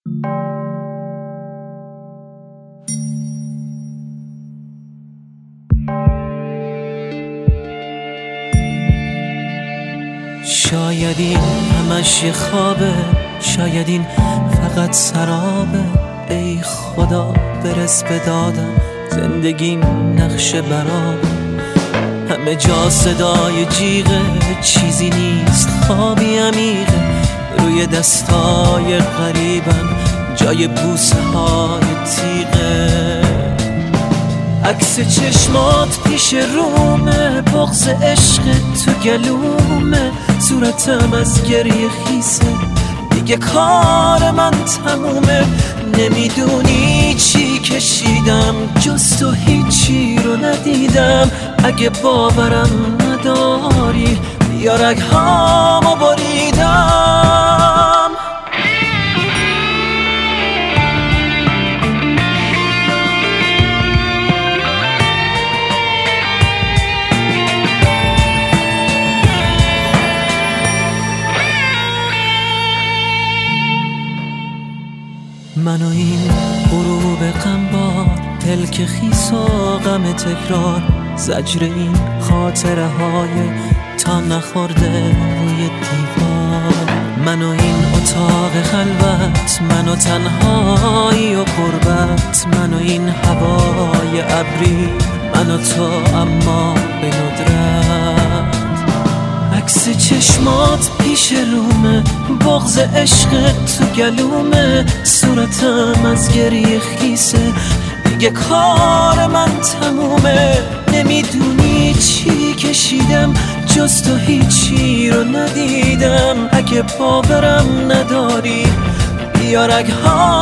شاید این همش یه خوابه، شاید این فقط سرابه. ای خدا برس به دادم، زندگیم نقش برابه. همه جا صدای جیغه، چیزی نیست خوابی عمیقه. روی دستای غریبم جای بوسه های تیغه. عکس چشمات پیش رومه، بغض عشق تو گلومه. صورتم از گریه خیسه، دیگه کار من تمومه. نمیدونی چی کشیدم، جز تو هیچی رو ندیدم. اگه باورم نداری بیا رگهامو بریدم. من و این غروب غمبار، پلک خیس و غم تکرار. زجر این خاطره های تا نخورده روی دیوار. من و این اتاق خلوت، من و تنهایی و غربت. من و این هوای ابری، من و تو اما به ندرت. عکس چشمات پیش رومه، بغض عشق تو گلومه. صورتم از گریه خیسه، دیگه کار من تمومه. نمیدونی چی کشیدم، جز تو هیچی رو ندیدم. اگه باورم نداری بیا رگها